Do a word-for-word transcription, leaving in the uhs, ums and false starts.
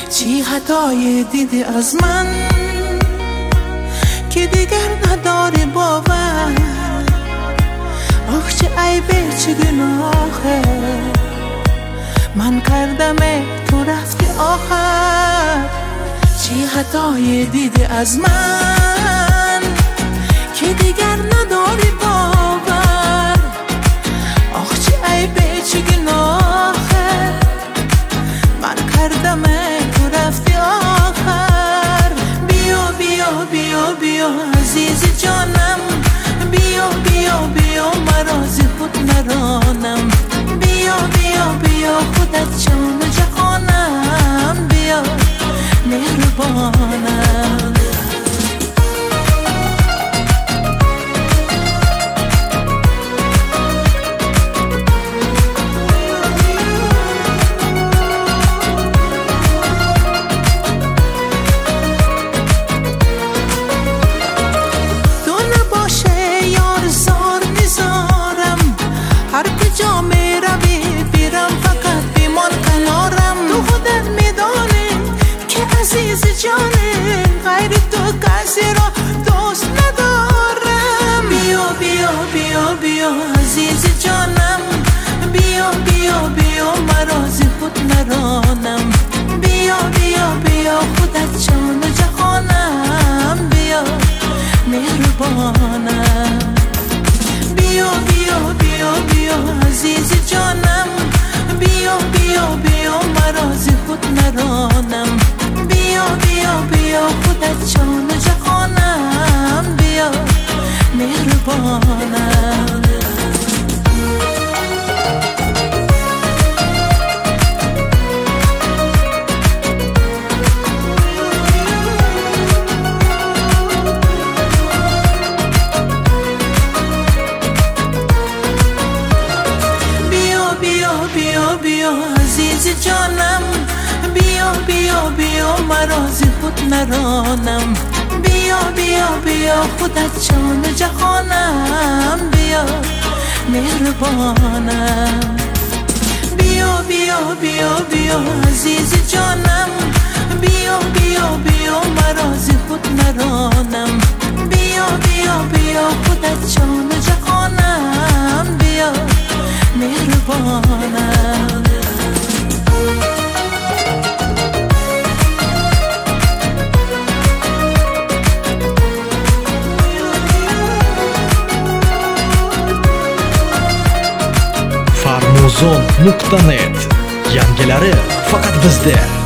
چی خطای دیدی از من که دیگر نداری باور؟ آخ چه عیبه چه گناهه من کردم تو رفتی آخر. چی خطای دیدی از من که دیگر نداری باور؟ آخ چه عیبه چه گناهه من کردم تو رفتی آخر. بیا بیا بیا بیا عزیز جانم، بیا بیا بیا مرا ز خود نرانم. بیا بیا بیا خودت جان جهانم، بیا مهربانم. غیر تو کسی را دوست ندارم. بیا بیا بیا بیا عزیز جانم، بیا بیا بیا مرا ز خود نرانم. بیا بیا بیا خودت جان جهانم، بیا مهربانم. بیا بیا بیا بیا عزیز جانم، بیا بیا بیا مرا ز خود نرانم. بیا بیا بیا خودت جان جهانم، بیا مهربانم. بیا بیا بیا بیا عزیز جانم، بیا بیا بیا مرا ز خود نرانم. بیا بیا بیا خودت جان جهانم، بیا مهربانم. بیا بیا بیا بیا عزیز جانم، بیا بیا بیا مرا ز خود نرانم. بیا بیا بیا خودت جان جهانم، بیا مهربانم. farmuzon nuqta net yangilari faqat bizda.